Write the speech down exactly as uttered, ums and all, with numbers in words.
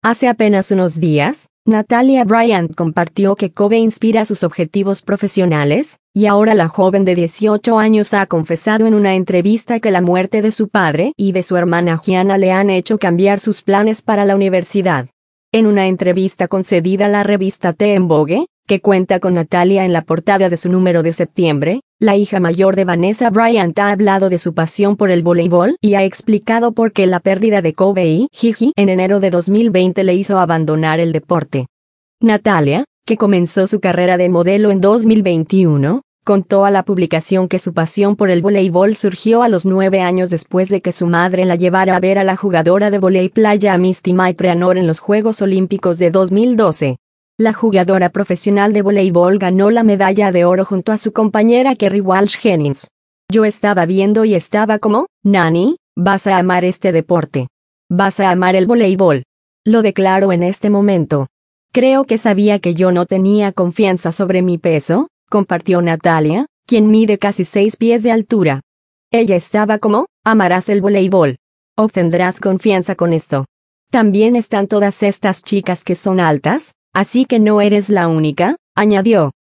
Hace apenas unos días, Natalia Bryant compartió que Kobe inspira sus objetivos profesionales, y ahora la joven de dieciocho años ha confesado en una entrevista que la muerte de su padre y de su hermana Gianna le han hecho cambiar sus planes para la universidad. En una entrevista concedida a la revista Teen en Vogue, que cuenta con Natalia en la portada de su número de septiembre, la hija mayor de Vanessa Bryant ha hablado de su pasión por el voleibol y ha explicado por qué la pérdida de Kobe y Gigi en enero de dos mil veinte le hizo abandonar el deporte. Natalia, que comenzó su carrera de modelo en dos mil veintiuno, contó a la publicación que su pasión por el voleibol surgió a los nueve años después de que su madre la llevara a ver a la jugadora de voley playa Misty Maitreanor en los Juegos Olímpicos de dos mil doce. La jugadora profesional de voleibol ganó la medalla de oro junto a su compañera Kerry Walsh Jennings. Yo estaba viendo y estaba como, Nani, vas a amar este deporte. Vas a amar el voleibol. Lo declaro en este momento. Creo que sabía que yo no tenía confianza sobre mi peso, compartió Natalia, quien mide casi seis pies de altura. Ella estaba como, amarás el voleibol. Obtendrás confianza con esto. También están todas estas chicas que son altas, así que no eres la única, añadió.